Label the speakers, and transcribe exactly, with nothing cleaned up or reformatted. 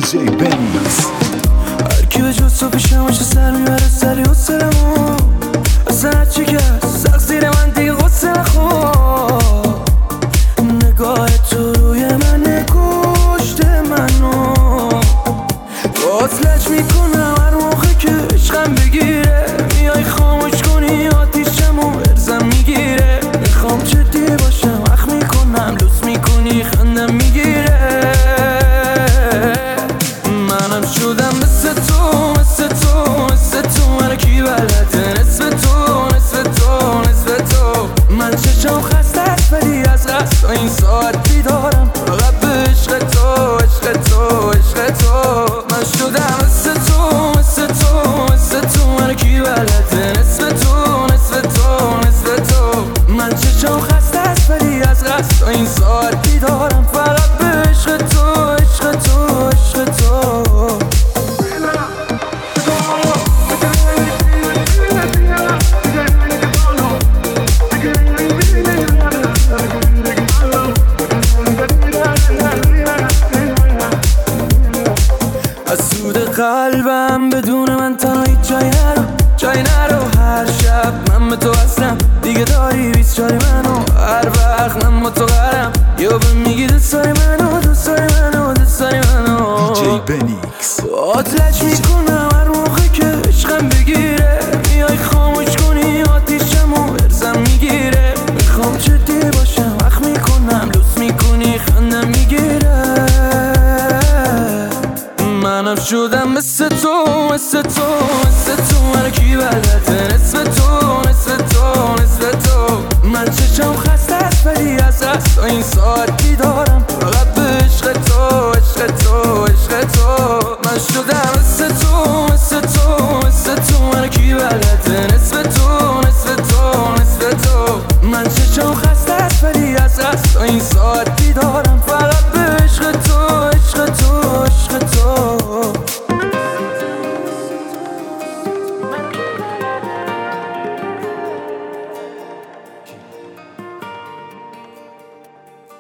Speaker 1: جی بنیکس.
Speaker 2: هرکی به جز تو پیشم باشه سر میبره سری و سرمو اصلا هرچی که سخت زیر من دیگه غصه نخور. نگاه تو روی من کشته منو باز لج میکنم هر موقع که عشقم بگیره. میای خاموش کنی آتیشم و ارزم میگیره. میخوام جدی باشم وقت میکنم لوس میکنی خندم میگیره. منم شدم مثل تو مثل تو مثل تو من کی بلده نصف تو نصف تو نصف تو. من چشم خسته است ولی از قصد تا این ساعت بیدارم فقط به عشق تو عشق تو عشق تو. من شدم مثل تو مثل تو مثل تو من کی بلده نصف تو نصف تو نصف تو. من چشم خسته است ولی از قصد تا این ساعت بیدارم فقط به عشق تو عشق تو عشق تو. از سود قلبم بدون من تنها هیچ جایی نرو جایی نرو. هر شب من به تو هستم دیگه داری بیست جاری منو. هر وقت من با تو قرم یا به میگی دوست داری منو دوست داری منو دوست داری منو.
Speaker 1: دی جی بنیکس.
Speaker 2: آتلج میکنم هر موقع که عشقم بگیره. میای خاموش کنی آتیشم و ارزم میگیره. میخوام جدی باشم وقت میکنم لوس میکنی خندم میگیره. منم شدم مثل تو مثل تو مثل تو من کی بلده نصف تو نصف تو نصف تو. من چشم خسته است ولی از قصد تا این ساعت بیدارم فقط به عشق تو عشق تو عشق تو. من شدم مثل تو مثل تو مثل تو من کی بلده نصف تو نصف تو نصف تو. من چشم خسته است ولی از قصد تا این ساعت بیدارم